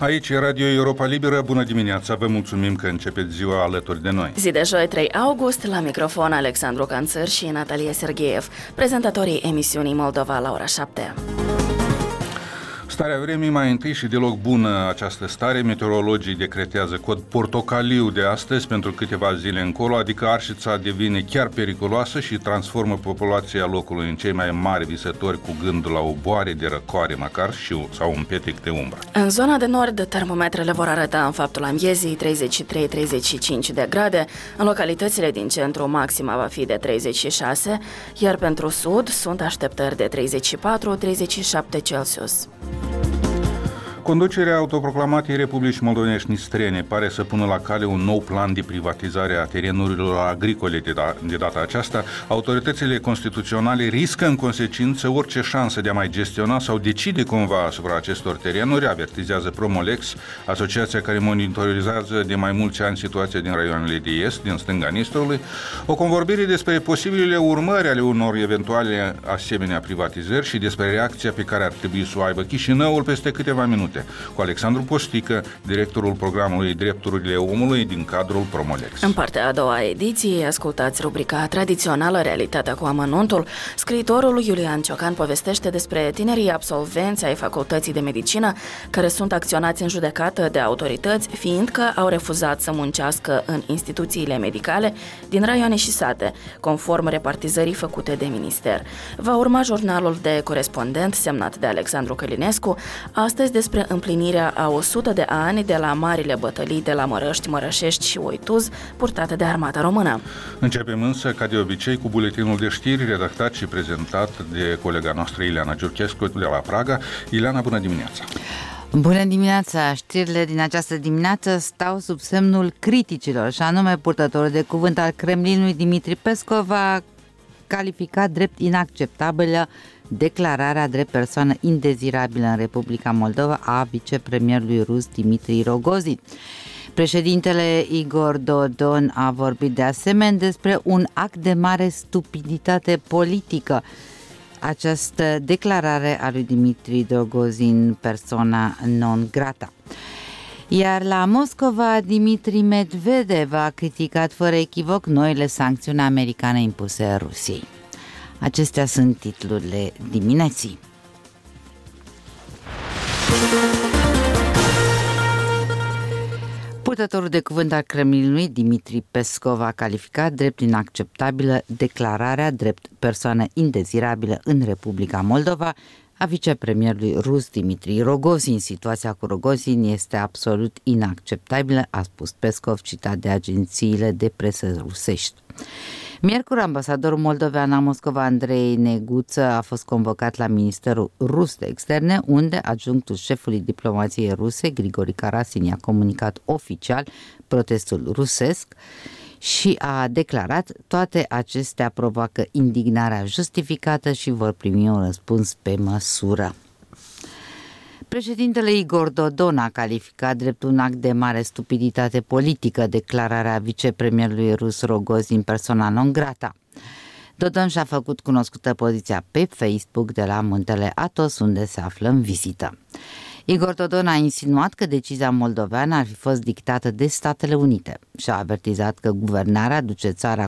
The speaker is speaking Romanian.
Aici e Radio Europa Liberă, bună dimineața, vă mulțumim că începeți ziua alături de noi. Zi de joi, 3 august, la microfon Alexandru Canțăr și Natalia Sergeev, prezentatorii emisiunii Moldova la ora 7. Starea vremii mai întâi și deloc bună această stare. Meteorologii decretează cod portocaliu de astăzi pentru câteva zile încolo, adică Arșița devine chiar periculoasă și transformă populația locului în cei mai mari visători cu gândul la o boare de răcoare măcar sau un petec de umbră. În zona de nord, termometrele vor arăta în faptul amiezii 33-35 de grade, în localitățile din centru maxima va fi de 36, iar pentru sud sunt așteptări de 34-37 Celsius. Conducerea autoproclamatei Republicii Moldovenești Nistrene pare să pună la cale un nou plan de privatizare a terenurilor agricole de data aceasta. Autoritățile constituționale riscă în consecință orice șansă de a mai gestiona sau decide cumva asupra acestor terenuri, avertizează Promolex, asociația care monitorizează de mai mulți ani situația din raioanele de est, din stânga Nistrului. O convorbire despre posibilele urmări ale unor eventuale asemenea privatizări și despre reacția pe care ar trebui să o aibă Chișinăul peste câteva minute, cu Alexandru Postică, directorul programului Drepturile Omului din cadrul Promolex. În partea a doua a ediției ascultați rubrica tradițională Realitatea cu amănuntul. Scriitorul Iulian Ciocan povestește despre tinerii absolvenți ai Facultății de Medicină care sunt acționați în judecată de autorități, fiindcă au refuzat să muncească în instituțiile medicale din raioane și sate, conform repartizării făcute de minister. Va urma jurnalul de corespondent semnat de Alexandru Călinescu, astăzi despre împlinirea a 100 de ani de la marile bătălii de la Mărăști, Mărășești și Oituz, purtate de Armata Română. Începem însă, ca de obicei, cu buletinul de știri redactat și prezentat de colega noastră Ileana Giurchescu de la Praga. Ileana, bună dimineața! Bună dimineața! Știrile din această dimineață stau sub semnul criticilor, și anume purtătorul de cuvânt al Kremlinului Dimitri Peskov a calificat drept inacceptabilă declararea drept persoană indezirabilă în Republica Moldova a vicepremierului rus Dmitri Rogozin. Președintele Igor Dodon a vorbit de asemenea despre un act de mare stupiditate politică. Această declarare a lui Dmitri Rogozin, persona non grata. Iar la Moscova, Dmitri Medvedev a criticat fără echivoc noile sancțiuni americane impuse Rusiei. Acestea sunt titlurile dimineții. Purtătorul de cuvânt al Kremlinului, Dimitri Peskov, a calificat drept inacceptabilă declararea drept persoană indezirabilă în Republica Moldova a vicepremierului rus Dmitri Rogozin. Situația cu Rogozin este absolut inacceptabilă, a spus Peskov, citat de agențiile de presă rusești. Miercuri, ambasadorul moldovean la Moscova, Andrei Neguță, a fost convocat la Ministerul Rus de Externe, unde adjunctul șefului diplomației ruse, Grigori Karasin, i-a comunicat oficial protestul rusesc și a declarat: toate acestea provoacă indignarea justificată și vor primi un răspuns pe măsură. Președintele Igor Dodon a calificat drept un act de mare stupiditate politică declararea vicepremierului rus Rogozin, persona non grata. Dodon și-a făcut cunoscută poziția pe Facebook de la Muntele Athos, unde se află în vizită. Igor Dodon a insinuat că decizia moldoveană ar fi fost dictată de Statele Unite și a avertizat că guvernarea duce țara